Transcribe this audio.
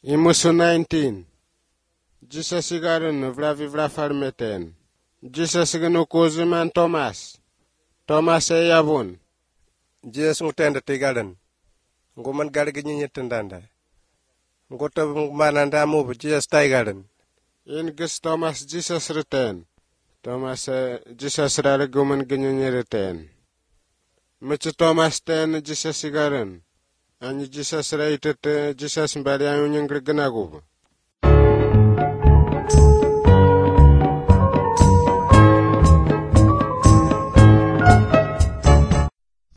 Imusu 19. Jesus igarin vla farmeten. Jesus gnu kuzuman Thomas. Thomas e yabun. Jesus ngutenda tigadan. Nguman gargi nyinyetendanda. Nguta mananda mubu Jesus tigadan. In gis Thomas Jesus reten. Thomas Jesus rariguman ginyonyi reten. Michi Thomas ten Jesus igarin. Ani Jesus raitet Jesus mbari ayunyang gnaguba.